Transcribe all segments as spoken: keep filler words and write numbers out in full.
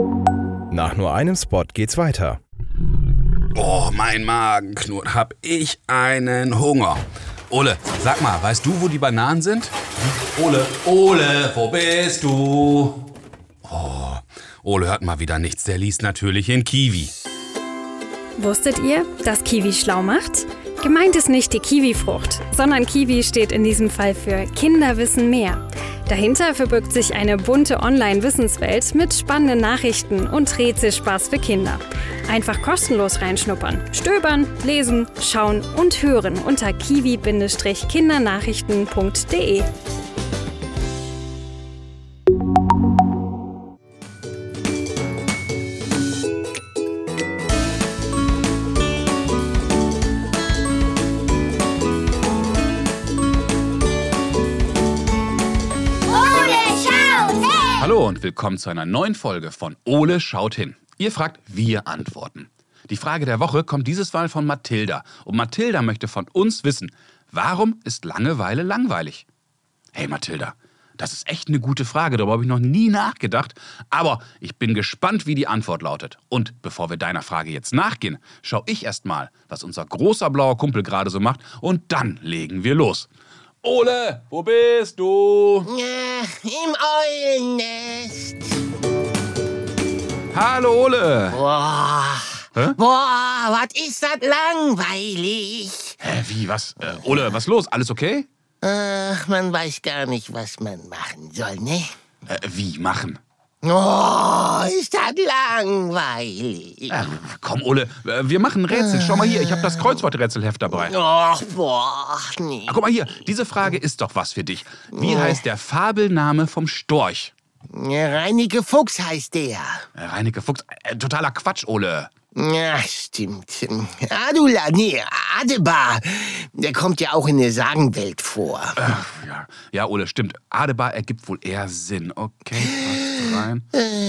Nach nur einem Spot geht's weiter. Oh, mein Magen knurrt. Hab ich einen Hunger. Ole, sag mal, weißt du, wo die Bananen sind? Ole, Ole, wo bist du? Oh, Ole hört mal wieder nichts. Der liest natürlich in Kiwi. Wusstet ihr, dass Kiwi schlau macht? Gemeint ist nicht die Kiwifrucht, sondern Kiwi steht in diesem Fall für Kinder wissen mehr. Dahinter verbirgt sich eine bunte Online-Wissenswelt mit spannenden Nachrichten und Rätselspaß für Kinder. Einfach kostenlos reinschnuppern, stöbern, lesen, schauen und hören unter kiwi Kindernachrichten punkt de. Hallo und willkommen zu einer neuen Folge von Ole schaut hin. Ihr fragt, wir antworten. Die Frage der Woche kommt dieses Mal von Mathilda. Und Mathilda möchte von uns wissen, warum ist Langeweile langweilig? Hey Mathilda, das ist echt eine gute Frage, darüber habe ich noch nie nachgedacht. Aber ich bin gespannt, wie die Antwort lautet. Und bevor wir deiner Frage jetzt nachgehen, schaue ich erst mal, was unser großer blauer Kumpel gerade so macht. Und dann legen wir los. Ole, wo bist du? Ja, im Eulennest. Hallo Ole. Boah, Hä? boah, was ist das langweilig? Hä, wie, was? Äh, Ole, was los? Alles okay? Ach, man weiß gar nicht, was man machen soll, ne? Äh, wie, machen? Oh, ist das langweilig. Äh, komm, Ole, äh, wir machen ein Rätsel. Schau mal hier, ich habe das Kreuzworträtselheft dabei. Ach, boah, nee. Ah, guck mal hier, diese Frage ist doch was für dich. Wie heißt der Fabelname vom Storch? Reineke Fuchs heißt der. Äh, Reineke Fuchs, äh, totaler Quatsch, Ole. Ja, stimmt. Adula, nee, Adebar. Der kommt ja auch in der Sagenwelt vor. Äh, ja, ja, Ole, stimmt. Adebar ergibt wohl eher Sinn. Okay, passt rein.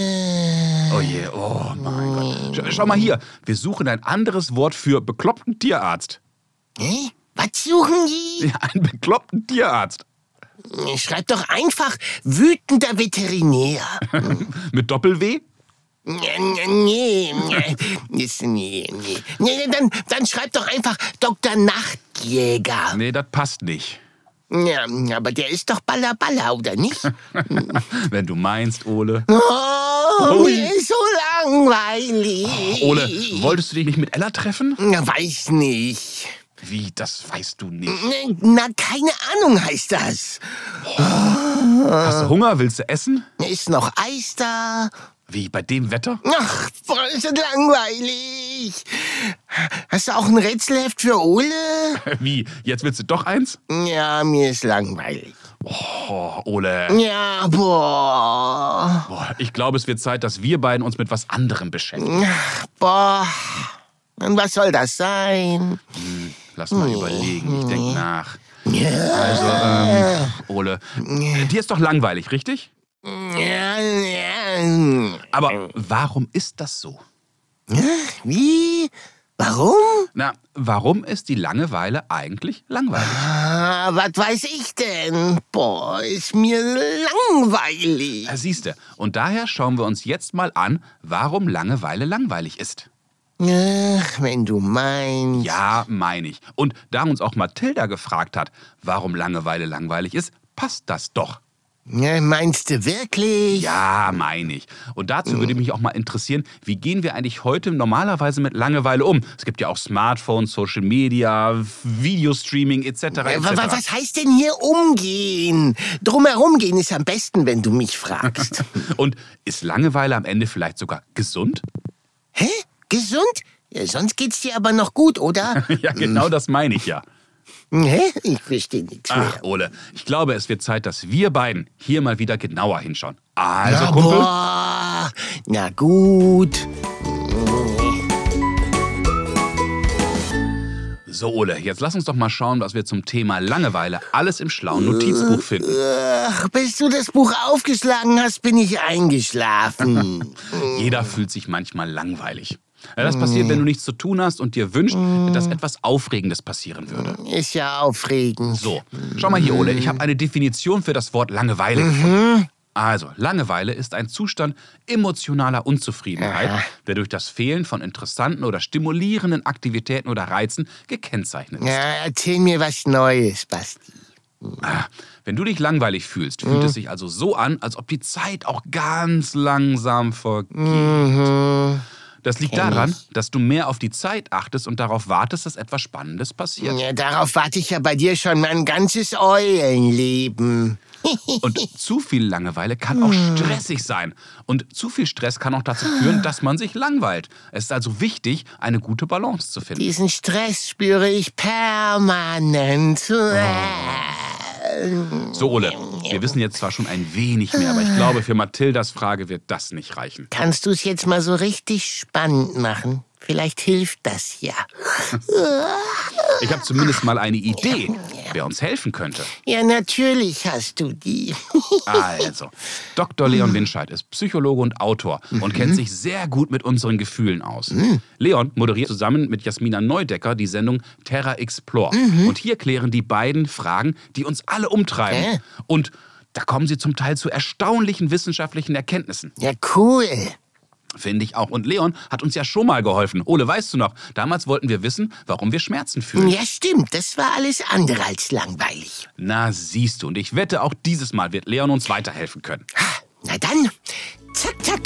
Oh je, oh mein Gott. Sch schau mal hier, wir suchen ein anderes Wort für bekloppten Tierarzt. Hä? Was suchen die? Ja, einen bekloppten Tierarzt. Schreib doch einfach wütender Veterinär. Mit Doppel-W? Nee, nee, nee, nee, nee. Nee, dann, dann schreib doch einfach Doktor Nachtjäger. Nee, das passt nicht. Ja, aber der ist doch Baller Baller, oder nicht? Wenn du meinst, Ole. Oh, mir ist so langweilig. Oh, Ole, wolltest du dich nicht mit Ella treffen? Na, weiß nicht. Wie, das weißt du nicht? Na, keine Ahnung heißt das. Hast du Hunger? Willst du essen? Ist noch Eis da? Wie, bei dem Wetter? Ach, boah, ist das langweilig. Hast du auch ein Rätselheft für Ole? Wie, jetzt willst du doch eins? Ja, mir ist langweilig. Oh, Ole. Ja, boah. Boah, ich glaube, es wird Zeit, dass wir beiden uns mit was anderem beschäftigen. Boah. Und was soll das sein? Hm, lass mal überlegen, ich denke nach. Ja. Also, ähm, Ole, dir ist doch langweilig, richtig? Ja, ja. Aber warum ist das so? Wie? Warum? Na, warum ist die Langeweile eigentlich langweilig? Ah, was weiß ich denn? Boah, ist mir langweilig. Ja, siehste, und daher schauen wir uns jetzt mal an, warum Langeweile langweilig ist. Ach, wenn du meinst. Ja, meine ich. Und da uns auch Mathilda gefragt hat, warum Langeweile langweilig ist, passt das doch. Ja, meinst du wirklich? Ja, meine ich. Und dazu würde mich auch mal interessieren, wie gehen wir eigentlich heute normalerweise mit Langeweile um? Es gibt ja auch Smartphones, Social Media, Videostreaming et cetera et cetera. Was heißt denn hier umgehen? Drumherum gehen ist am besten, wenn du mich fragst. Und ist Langeweile am Ende vielleicht sogar gesund? Hä? Gesund? Ja, sonst geht's dir aber noch gut, oder? Ja, genau das meine ich ja. Hä? Ich verstehe nichts mehr. Ach, Ole, ich glaube, es wird Zeit, dass wir beiden hier mal wieder genauer hinschauen. Also, Na, Kumpel. boah. Na gut. So, Ole, jetzt lass uns doch mal schauen, was wir zum Thema Langeweile alles im schlauen Notizbuch finden. Ach, bis du das Buch aufgeschlagen hast, bin ich eingeschlafen. Jeder fühlt sich manchmal langweilig. Das passiert, wenn du nichts zu tun hast und dir wünschst, dass etwas Aufregendes passieren würde. Ist ja aufregend. So, schau mal hier, Ole. Ich habe eine Definition für das Wort Langeweile gefunden. Also, Langeweile ist ein Zustand emotionaler Unzufriedenheit, Aha. der durch das Fehlen von interessanten oder stimulierenden Aktivitäten oder Reizen gekennzeichnet ist. Ja, erzähl mir was Neues, Basti. Ah, Wenn du dich langweilig fühlst, fühlt es sich also so an, als ob die Zeit auch ganz langsam vergeht. Mhm. Das liegt Kenn daran, ich. dass du mehr auf die Zeit achtest und darauf wartest, dass etwas Spannendes passiert. Ja, darauf warte ich ja bei dir schon mein ganzes Eulenleben. Und zu viel Langeweile kann auch stressig sein. Und zu viel Stress kann auch dazu führen, dass man sich langweilt. Es ist also wichtig, eine gute Balance zu finden. Diesen Stress spüre ich permanent. So, Ole, wir wissen jetzt zwar schon ein wenig mehr, aber ich glaube, für Mathildas Frage wird das nicht reichen. Kannst du es jetzt mal so richtig spannend machen? Vielleicht hilft das ja. Ich habe zumindest mal eine Idee, wer uns helfen könnte. Ja, natürlich hast du die. Also, Doktor Leon Winscheid ist Psychologe und Autor und kennt sich sehr gut mit unseren Gefühlen aus. Leon moderiert zusammen mit Jasmina Neudecker die Sendung Terra Explore. Und hier klären die beiden Fragen, die uns alle umtreiben. Hä? Und da kommen sie zum Teil zu erstaunlichen wissenschaftlichen Erkenntnissen. Ja, cool. Finde ich auch. Und Leon hat uns ja schon mal geholfen. Ole, weißt du noch, damals wollten wir wissen, warum wir Schmerzen fühlen. Ja, stimmt. Das war alles andere als langweilig. Na, siehst du. Und ich wette, auch dieses Mal wird Leon uns weiterhelfen können. Na dann, zack, zack.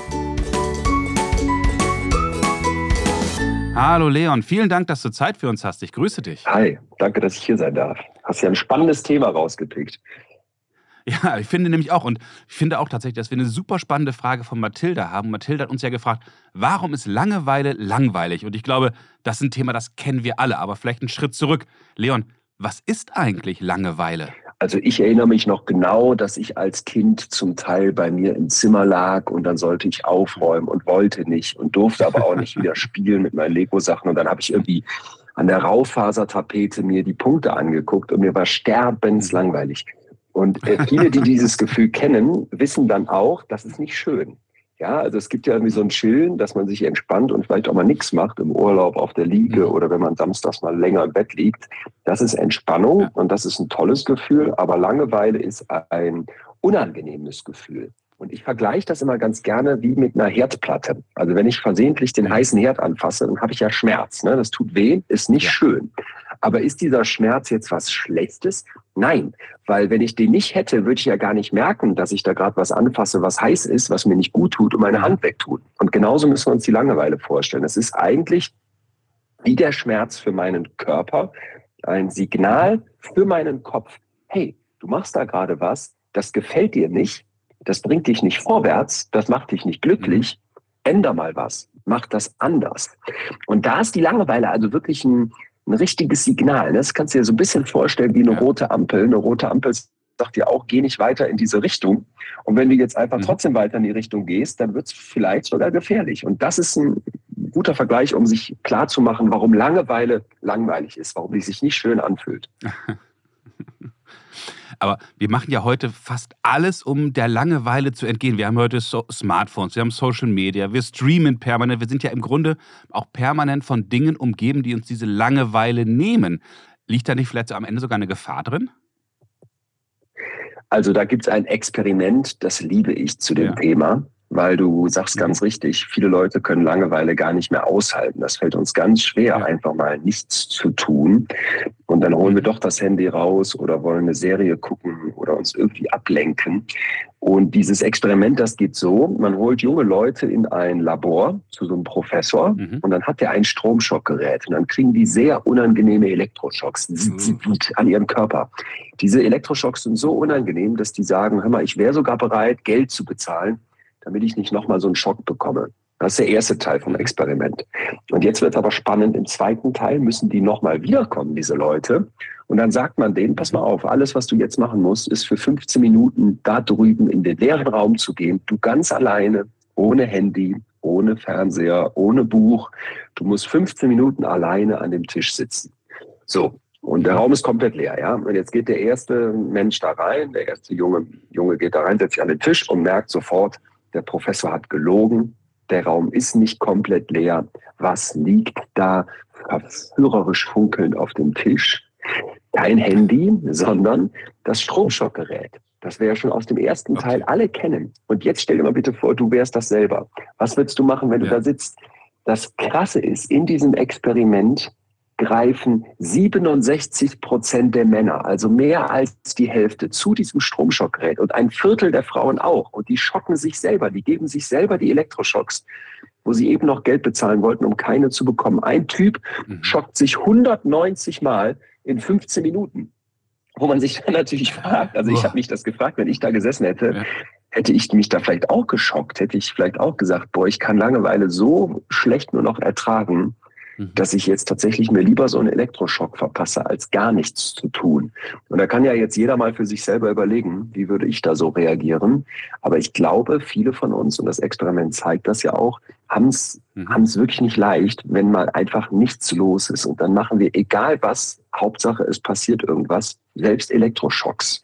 Hallo Leon, vielen Dank, dass du Zeit für uns hast. Ich grüße dich. Hi, danke, dass ich hier sein darf. Hast ja ein spannendes Thema rausgepickt. Ja, ich finde nämlich auch, und ich finde auch tatsächlich, dass wir eine super spannende Frage von Mathilda haben. Mathilda hat uns ja gefragt, warum ist Langeweile langweilig? Und ich glaube, das ist ein Thema, das kennen wir alle, aber vielleicht einen Schritt zurück. Leon, was ist eigentlich Langeweile? Also ich erinnere mich noch genau, dass ich als Kind zum Teil bei mir im Zimmer lag und dann sollte ich aufräumen und wollte nicht und durfte aber auch nicht wieder spielen mit meinen Lego-Sachen. Und dann habe ich irgendwie an der Raufasertapete mir die Punkte angeguckt und mir war sterbenslangweilig. Und äh, viele, die dieses Gefühl kennen, wissen dann auch, das ist nicht schön. Ja, also es gibt ja irgendwie so ein Chillen, dass man sich entspannt und vielleicht auch mal nichts macht im Urlaub auf der Liege oder wenn man samstags mal länger im Bett liegt. Das ist Entspannung und das ist ein tolles Gefühl, aber Langeweile ist ein unangenehmes Gefühl. Und ich vergleiche das immer ganz gerne wie mit einer Herdplatte. Also wenn ich versehentlich den heißen Herd anfasse, dann habe ich ja Schmerz. Ne? Das tut weh, ist nicht Ja. schön. Aber ist dieser Schmerz jetzt was Schlechtes? Nein, weil wenn ich den nicht hätte, würde ich ja gar nicht merken, dass ich da gerade was anfasse, was heiß ist, was mir nicht gut tut und meine Hand wegtut. Und genauso müssen wir uns die Langeweile vorstellen. Es ist eigentlich wie der Schmerz für meinen Körper ein Signal für meinen Kopf. Hey, du machst da gerade was, das gefällt dir nicht, das bringt dich nicht vorwärts, das macht dich nicht glücklich, änder mal was, mach das anders. Und da ist die Langeweile also wirklich ein, ein richtiges Signal. Das kannst du dir so ein bisschen vorstellen wie eine Ja. rote Ampel. Eine rote Ampel sagt dir auch, geh nicht weiter in diese Richtung. Und wenn du jetzt einfach Mhm. trotzdem weiter in die Richtung gehst, dann wird es vielleicht sogar gefährlich. Und das ist ein guter Vergleich, um sich klarzumachen, warum Langeweile langweilig ist, warum die sich nicht schön anfühlt. Aber wir machen ja heute fast alles, um der Langeweile zu entgehen. Wir haben heute so Smartphones, wir haben Social Media, wir streamen permanent. Wir sind ja im Grunde auch permanent von Dingen umgeben, die uns diese Langeweile nehmen. Liegt da nicht vielleicht so am Ende sogar eine Gefahr drin? Also da gibt es ein Experiment, das liebe ich zu dem Ja. Thema, weil du sagst Mhm. ganz richtig, viele Leute können Langeweile gar nicht mehr aushalten. Das fällt uns ganz schwer, Ja. einfach mal nichts zu tun. Und dann holen wir Mhm. doch das Handy raus oder wollen eine Serie gucken oder uns irgendwie ablenken. Und dieses Experiment, das geht so, man holt junge Leute in ein Labor zu so einem Professor Mhm. und dann hat der ein Stromschockgerät und dann kriegen die sehr unangenehme Elektroschocks an ihrem Körper. Diese Elektroschocks sind so unangenehm, dass die sagen, hör mal, ich wäre sogar bereit, Geld zu bezahlen, damit ich nicht nochmal so einen Schock bekomme. Das ist der erste Teil vom Experiment. Und jetzt wird aber spannend, im zweiten Teil müssen die nochmal wiederkommen, diese Leute. Und dann sagt man denen, pass mal auf, alles, was du jetzt machen musst, ist für fünfzehn Minuten da drüben in den leeren Raum zu gehen. Du ganz alleine, ohne Handy, ohne Fernseher, ohne Buch. Du musst fünfzehn Minuten alleine an dem Tisch sitzen. So. Und der Raum ist komplett leer, ja. Und jetzt geht der erste Mensch da rein, der erste Junge, Junge geht da rein, setzt sich an den Tisch und merkt sofort, der Professor hat gelogen. Der Raum ist nicht komplett leer. Was liegt da verführerisch funkelnd auf dem Tisch? Kein Handy, sondern das Stromschockgerät. Das wir ja schon aus dem ersten Okay. Teil alle kennen. Und jetzt stell dir mal bitte vor, du wärst das selber. Was würdest du machen, wenn du Ja. da sitzt? Das Krasse ist, in diesem Experiment greifen siebenundsechzig Prozent der Männer, also mehr als die Hälfte, zu diesem Stromschockgerät und ein Viertel der Frauen auch. Und die schocken sich selber, die geben sich selber die Elektroschocks, wo sie eben noch Geld bezahlen wollten, um keine zu bekommen. Ein Typ Mhm. schockt sich hundertneunzig Mal in fünfzehn Minuten. Wo man sich dann natürlich fragt, also ich Boah. habe mich das gefragt, wenn ich da gesessen hätte, Ja. hätte ich mich da vielleicht auch geschockt, hätte ich vielleicht auch gesagt, boah, ich kann Langeweile so schlecht nur noch ertragen, Mhm. dass ich jetzt tatsächlich mir lieber so einen Elektroschock verpasse, als gar nichts zu tun. Und da kann ja jetzt jeder mal für sich selber überlegen, wie würde ich da so reagieren. Aber ich glaube, viele von uns, und das Experiment zeigt das ja auch, haben es Mhm. haben es wirklich nicht leicht, wenn mal einfach nichts los ist. Und dann machen wir, egal was, Hauptsache es passiert irgendwas, selbst Elektroschocks.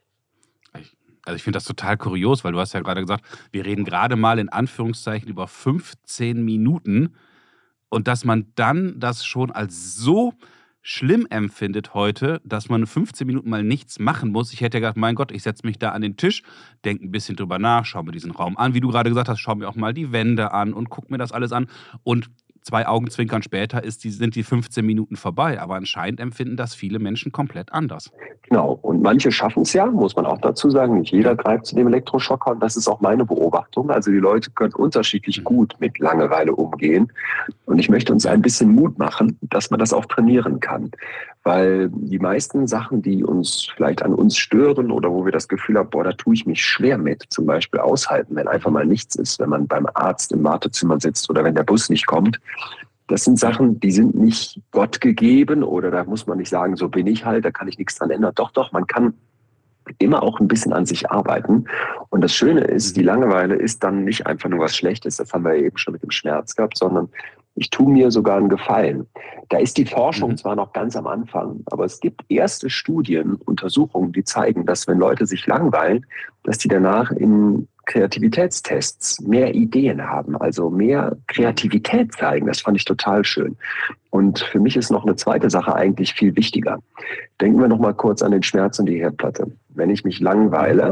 Also ich finde das total kurios, weil du hast ja gerade gesagt, wir reden gerade mal in Anführungszeichen über fünfzehn Minuten und dass man dann das schon als so schlimm empfindet heute, dass man fünfzehn Minuten mal nichts machen muss. Ich hätte ja gedacht, mein Gott, ich setze mich da an den Tisch, denke ein bisschen drüber nach, schaue mir diesen Raum an, wie du gerade gesagt hast, schaue mir auch mal die Wände an und gucke mir das alles an und zwei Augenzwinkern später ist die, sind die fünfzehn Minuten vorbei. Aber anscheinend empfinden das viele Menschen komplett anders. Genau. Und manche schaffen es ja, muss man auch dazu sagen. Nicht jeder greift zu dem Elektroschocker. Und das ist auch meine Beobachtung. Also die Leute können unterschiedlich gut mit Langeweile umgehen. Und ich möchte uns ein bisschen Mut machen, dass man das auch trainieren kann. Weil die meisten Sachen, die uns vielleicht an uns stören oder wo wir das Gefühl haben, boah, da tue ich mich schwer mit, zum Beispiel aushalten, wenn einfach mal nichts ist, wenn man beim Arzt im Wartezimmer sitzt oder wenn der Bus nicht kommt. Das sind Sachen, die sind nicht Gott gegeben oder da muss man nicht sagen, so bin ich halt, da kann ich nichts dran ändern. Doch, doch, man kann immer auch ein bisschen an sich arbeiten. Und das Schöne ist, die Langeweile ist dann nicht einfach nur was Schlechtes, das haben wir ja eben schon mit dem Schmerz gehabt, sondern ich tue mir sogar einen Gefallen. Da ist die Forschung Mhm. zwar noch ganz am Anfang, aber es gibt erste Studien, Untersuchungen, die zeigen, dass wenn Leute sich langweilen, dass die danach in Kreativitätstests mehr Ideen haben, also mehr Kreativität zeigen. Das fand ich total schön. Und für mich ist noch eine zweite Sache eigentlich viel wichtiger. Denken wir noch mal kurz an den Schmerz und die Herdplatte. Wenn ich mich langweile,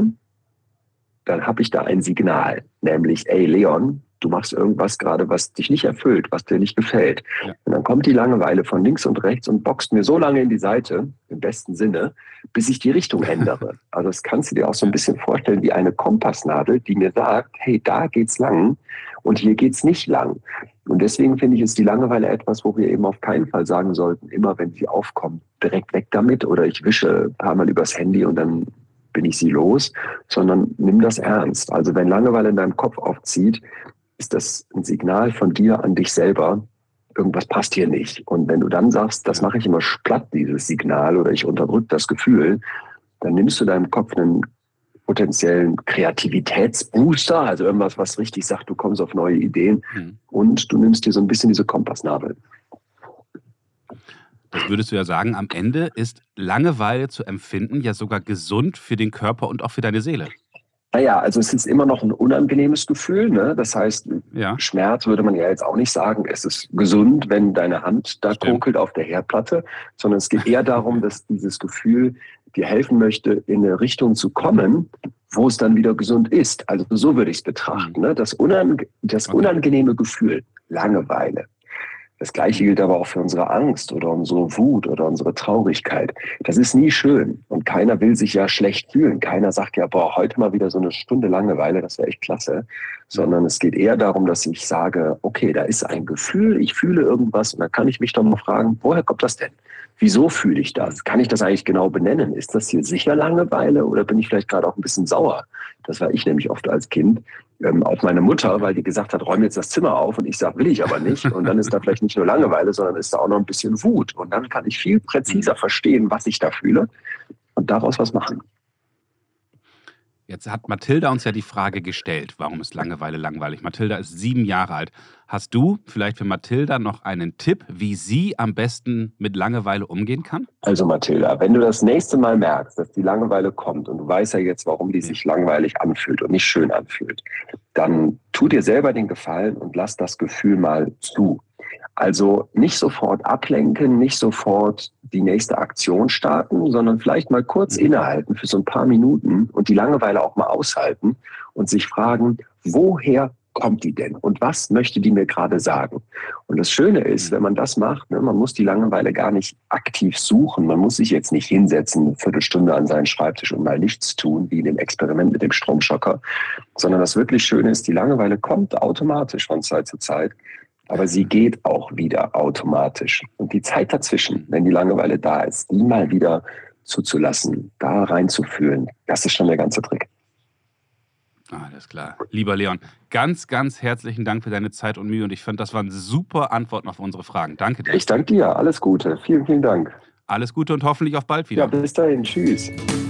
dann habe ich da ein Signal, nämlich, ey Leon, du machst irgendwas gerade, was dich nicht erfüllt, was dir nicht gefällt. Ja. Und dann kommt die Langeweile von links und rechts und boxt mir so lange in die Seite, im besten Sinne, bis ich die Richtung ändere. Also das kannst du dir auch so ein bisschen vorstellen wie eine Kompassnadel, die mir sagt, hey, da geht's lang und hier geht's nicht lang. Und deswegen finde ich, ist die Langeweile etwas, wo wir eben auf keinen Fall sagen sollten, immer wenn sie aufkommt, direkt weg damit oder ich wische ein paar Mal übers Handy und dann bin ich sie los, sondern nimm das ernst. Also wenn Langeweile in deinem Kopf aufzieht, ist das ein Signal von dir an dich selber, irgendwas passt hier nicht. Und wenn du dann sagst, das mache ich immer platt, dieses Signal, oder ich unterdrücke das Gefühl, dann nimmst du deinem Kopf einen potenziellen Kreativitätsbooster, also irgendwas, was richtig sagt, du kommst auf neue Ideen Mhm. und du nimmst dir so ein bisschen diese Kompassnadel. Das würdest du ja sagen, am Ende ist Langeweile zu empfinden ja sogar gesund für den Körper und auch für deine Seele. Naja, also es ist immer noch ein unangenehmes Gefühl, ne? Das heißt, Ja. Schmerz würde man ja jetzt auch nicht sagen, es ist gesund, wenn deine Hand da Stimmt. kokelt auf der Herdplatte, sondern es geht eher darum, dass dieses Gefühl dir helfen möchte, in eine Richtung zu kommen, wo es dann wieder gesund ist. Also so würde ich es betrachten. Ne? Das, unange das Okay. unangenehme Gefühl, Langeweile. Das Gleiche gilt aber auch für unsere Angst oder unsere Wut oder unsere Traurigkeit. Das ist nie schön und keiner will sich ja schlecht fühlen. Keiner sagt ja, boah, heute mal wieder so eine Stunde Langeweile, das wäre echt klasse. Sondern es geht eher darum, dass ich sage, okay, da ist ein Gefühl, ich fühle irgendwas und dann kann ich mich doch mal fragen, woher kommt das denn? Wieso fühle ich das? Kann ich das eigentlich genau benennen? Ist das hier sicher Langeweile oder bin ich vielleicht gerade auch ein bisschen sauer? Das war ich nämlich oft als Kind ähm, auf meine Mutter, weil die gesagt hat, räum jetzt das Zimmer auf und ich sage, will ich aber nicht. Und dann ist da vielleicht nicht nur Langeweile, sondern ist da auch noch ein bisschen Wut. Und dann kann ich viel präziser verstehen, was ich da fühle und daraus was machen. Jetzt hat Mathilda uns ja die Frage gestellt, warum ist Langeweile langweilig? Mathilda ist sieben Jahre alt. Hast du vielleicht für Mathilda noch einen Tipp, wie sie am besten mit Langeweile umgehen kann? Also Mathilda, wenn du das nächste Mal merkst, dass die Langeweile kommt und du weißt ja jetzt, warum die sich langweilig anfühlt und nicht schön anfühlt, dann tu dir selber den Gefallen und lass das Gefühl mal zu. Also nicht sofort ablenken, nicht sofort die nächste Aktion starten, sondern vielleicht mal kurz innehalten für so ein paar Minuten und die Langeweile auch mal aushalten und sich fragen, woher kommt die denn und was möchte die mir gerade sagen? Und das Schöne ist, wenn man das macht, ne, man muss die Langeweile gar nicht aktiv suchen, man muss sich jetzt nicht hinsetzen, eine Viertelstunde an seinen Schreibtisch und mal nichts tun, wie in dem Experiment mit dem Stromschocker, sondern das wirklich Schöne ist, die Langeweile kommt automatisch von Zeit zu Zeit, aber sie geht auch wieder automatisch. Und die Zeit dazwischen, wenn die Langeweile da ist, die mal wieder zuzulassen, da reinzufühlen, das ist schon der ganze Trick. Alles klar. Lieber Leon, ganz, ganz herzlichen Dank für deine Zeit und Mühe und ich finde, das waren super Antworten auf unsere Fragen. Danke dir. Ich danke dir. Alles Gute. Vielen, vielen Dank. Alles Gute und hoffentlich auf bald wieder. Ja, bis dahin. Tschüss.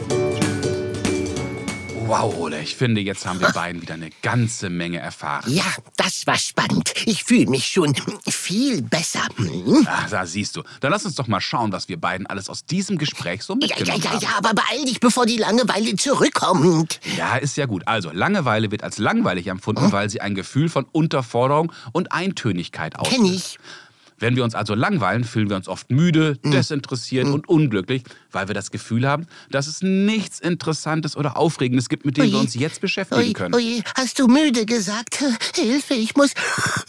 Wow, Ole, ich finde, jetzt haben wir beiden wieder eine ganze Menge erfahren. Ja, das war spannend. Ich fühle mich schon viel besser. Hm? Ach, da siehst du. Dann lass uns doch mal schauen, was wir beiden alles aus diesem Gespräch so Ja, ja, mitgenommen ja, haben. ja, aber beeil dich, bevor die Langeweile zurückkommt. Ja, ist ja gut. Also, Langeweile wird als langweilig empfunden, weil sie ein Gefühl von Unterforderung und Eintönigkeit auslöst. Kenn ich. Wenn wir uns also langweilen, fühlen wir uns oft müde, desinteressiert und unglücklich, weil wir das Gefühl haben, dass es nichts Interessantes oder Aufregendes gibt, mit dem wir uns jetzt beschäftigen Ui, können. ui, hast du müde gesagt? Hilfe, ich muss...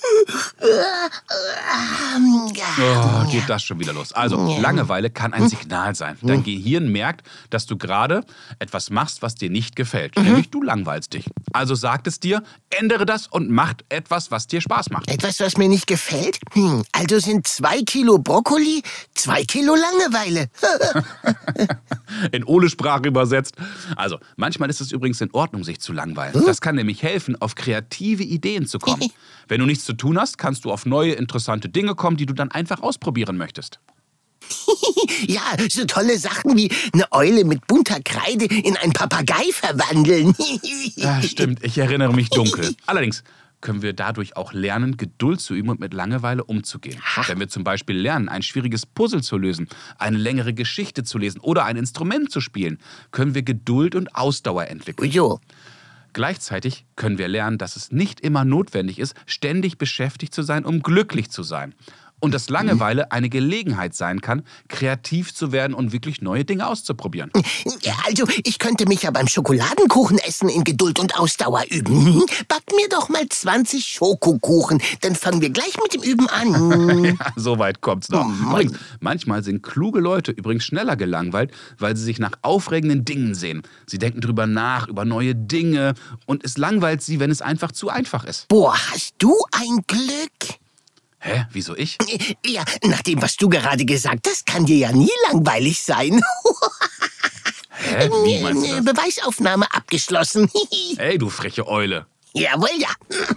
Oh, geht das schon wieder los. Also, Langeweile kann ein Signal sein. Dein Gehirn merkt, dass du gerade etwas machst, was dir nicht gefällt. Nämlich du langweilst dich. Also sagt es dir, ändere das und mach etwas, was dir Spaß macht. Etwas, was mir nicht gefällt? Hm, also sind zwei Kilo Brokkoli, zwei Kilo Langeweile. In Ole-Sprache übersetzt. Also, manchmal ist es übrigens in Ordnung, sich zu langweilen. Das kann nämlich helfen, auf kreative Ideen zu kommen. Wenn du nichts zu tun hast, kannst du auf neue, interessante Dinge kommen, die du dann einfach ausprobieren möchtest. Ja, so tolle Sachen wie eine Eule mit bunter Kreide in einen Papagei verwandeln. Ja, stimmt, ich erinnere mich dunkel. Allerdings können wir dadurch auch lernen, Geduld zu üben und mit Langeweile umzugehen. Wenn wir zum Beispiel lernen, ein schwieriges Puzzle zu lösen, eine längere Geschichte zu lesen oder ein Instrument zu spielen, können wir Geduld und Ausdauer entwickeln. Jo. Gleichzeitig können wir lernen, dass es nicht immer notwendig ist, ständig beschäftigt zu sein, um glücklich zu sein. Und dass Langeweile eine Gelegenheit sein kann, kreativ zu werden und wirklich neue Dinge auszuprobieren. Ja, also, ich könnte mich ja beim Schokoladenkuchenessen in Geduld und Ausdauer üben. Hm? Back mir doch mal zwanzig Schokokuchen, dann fangen wir gleich mit dem Üben an. Ja, so weit kommt's noch. Oh Mann. Manchmal sind kluge Leute übrigens schneller gelangweilt, weil sie sich nach aufregenden Dingen sehen. Sie denken drüber nach, über neue Dinge und es langweilt sie, wenn es einfach zu einfach ist. Boah, hast du ein Glück. Hä? Wieso ich? Ja, nach dem, was du gerade gesagt hast, kann dir ja nie langweilig sein. Hä? Wie meinst du das? Beweisaufnahme abgeschlossen. Ey, du freche Eule. Jawohl, ja.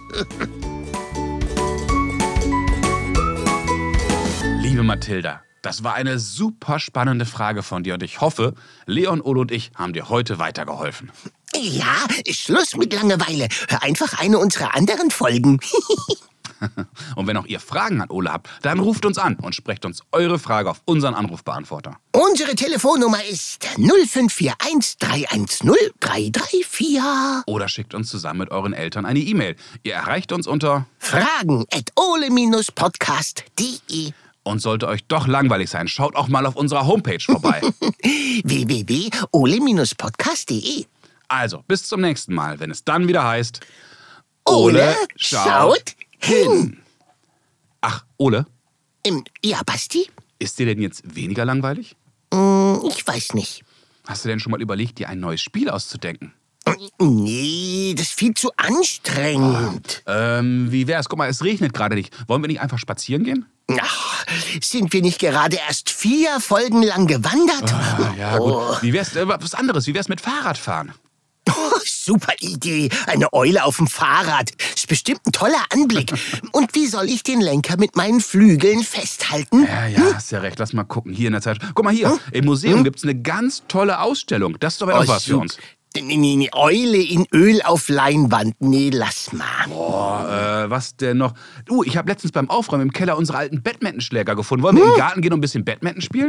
Liebe Mathilda, das war eine super spannende Frage von dir und ich hoffe, Leon, Ole und ich haben dir heute weitergeholfen. Ja, Schluss mit Langeweile. Hör einfach eine unserer anderen Folgen. Und wenn auch ihr Fragen an Ole habt, dann ruft uns an und sprecht uns eure Frage auf unseren Anrufbeantworter. Unsere Telefonnummer ist null fünf vier eins drei eins null drei drei vier. Oder schickt uns zusammen mit euren Eltern eine E-Mail. Ihr erreicht uns unter Fragen at ole Bindestrich podcast punkt de. Und sollte euch doch langweilig sein, schaut auch mal auf unserer Homepage vorbei. w w w punkt ole Bindestrich podcast punkt de. Also, bis zum nächsten Mal, wenn es dann wieder heißt Ole schaut hin. Ach, Ole, Ähm, ja, Basti? ist dir denn jetzt weniger langweilig? Hm, ich weiß nicht. Hast du denn schon mal überlegt, dir ein neues Spiel auszudenken? Nee, das ist viel zu anstrengend. Ähm, wie wär's? Guck mal, es regnet gerade nicht. Wollen wir nicht einfach spazieren gehen? Ach, sind wir nicht gerade erst vier Folgen lang gewandert? Ah, ja, gut. Oh. Wie wär's, äh, was anderes? Wie wär's mit Fahrradfahren? Oh, super Idee. Eine Eule auf dem Fahrrad. Ist bestimmt ein toller Anblick. Und wie soll ich den Lenker mit meinen Flügeln festhalten? Ja, ja, hast ja recht. Lass mal gucken. Hier in der Zeit. Guck mal hier. Im Museum gibt's eine ganz tolle Ausstellung. Das ist doch wieder Oh, was für super. uns. Nee, nee, nee, Eule in Öl auf Leinwand. Nee, lass mal. Boah, äh, was denn noch? Du, ich habe letztens beim Aufräumen im Keller unsere alten Badmintonschläger gefunden. Wollen wir in den Garten gehen und ein bisschen Badminton spielen?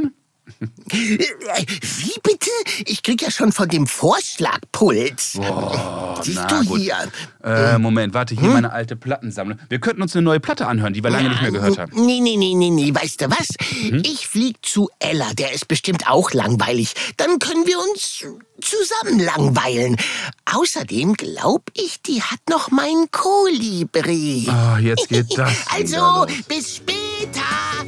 Wie bitte? Ich krieg ja schon von dem Vorschlagpult. Boah, Siehst na du gut. hier? Äh, Moment, warte, hier meine alte Plattensammlung. Wir könnten uns eine neue Platte anhören, die wir lange nicht mehr gehört haben. Nee, nee, nee, nee, nee. Weißt du was? Hm? Ich flieg zu Ella, der ist bestimmt auch langweilig. Dann können wir uns zusammen langweilen. Außerdem glaub ich, die hat noch mein Kolibri. Oh, jetzt geht das. Also, bis später.